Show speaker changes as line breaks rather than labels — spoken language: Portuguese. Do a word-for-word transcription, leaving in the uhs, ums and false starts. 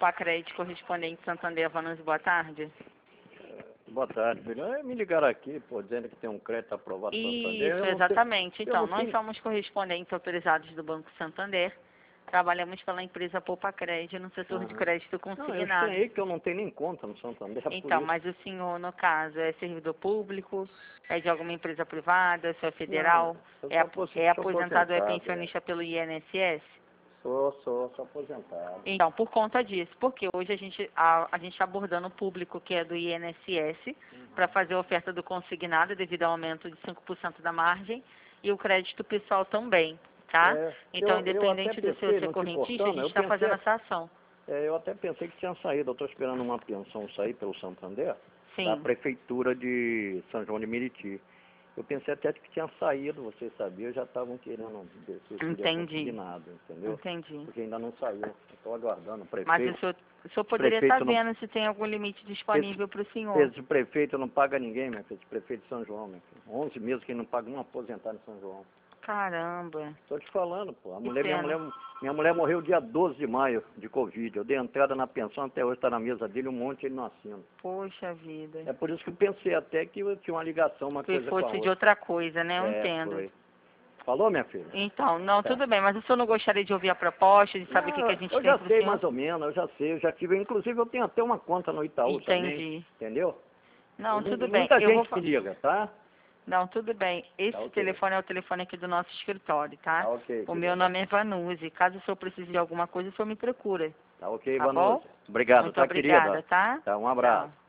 Popacred, correspondente Santander, Vanucci, boa tarde.
Boa tarde, filho. É, me ligaram aqui, pô, dizendo que tem um crédito aprovado no Santander.
Isso, exatamente.
Sei,
Então, nós
sei.
somos correspondentes autorizados do Banco Santander. Trabalhamos pela empresa Popacred no setor
Uhum.
de crédito
Não, eu
consignado.
sei que eu não tenho nem conta no Santander. por
Então,
isso.
mas o senhor, no caso, é servidor público, é de alguma empresa privada, se é federal,
Não, eu
é,
sou
apo-
aposen-
é
sou
aposentado ou é
aposentado,
pensionista pelo I N S S?
Sou, sou, sou aposentado.
Então, por conta disso, porque hoje a gente a, a gente está abordando o público que é do I N S S para fazer a oferta do consignado devido ao aumento de cinco por cento da margem e o crédito pessoal também, tá?
É,
Então,
eu, eu até
independente do seu
pensei,
ser
não te
correntista, a
cortando,
gente
eu
está
pensei,
fazendo essa ação.
é, eu até pensei que tinha saído. Eu estou esperando uma pensão sair pelo Santander, da
Sim,
prefeitura de São João de Meriti. Eu pensei até que tinha saído, vocês sabiam, já estavam querendo ver se seria
entendi,
consignado, entendeu?
entendi.
Porque ainda não saiu. Estou aguardando o
Mas o
prefeito.
senhor, o senhor
Esse
poderia estar
prefeito não,
vendo se tem algum limite disponível para o senhor.
esse prefeito não paga ninguém, meu filho, esse prefeito de São João, meu filho. onze meses que ele não paga um aposentado em São João.
Caramba,
Tô te falando, pô. A
que
mulher, minha
pena.
mulher, minha mulher morreu dia doze de maio de Covid. Eu dei entrada na pensão, até hoje está na mesa dele, um monte ele não assina.
Poxa vida.
É por isso que eu pensei até que eu tinha uma ligação, uma
Se
coisa com a
fosse de
outra.
outra coisa, né? Eu
É,
entendo.
foi. Falou, minha filha?
Então, não,
Tá.
tudo bem, mas o senhor não gostaria de ouvir a proposta, de saber o que, que a
Não,
gente
eu
tem
já
para o
sei
senhor?
mais ou menos, eu já sei, eu já tive, inclusive eu tenho até uma conta no Itaú também,
Entendi.
entendeu?
Não,
Tem
tudo bem.
muita
Eu vou
gente
fa...
que liga, tá?
Não, tudo bem. Esse
Tá ok.
telefone é o telefone aqui do nosso escritório, tá?
Tá ok,
O
querida.
meu nome é Vanucci. Caso o senhor precise de alguma coisa, o senhor me procura.
Tá ok,
Tá bom?
Vanucci. Obrigado,
Muito
tá,
obrigada,
querida?
tá?
Tá, um abraço.
Tchau.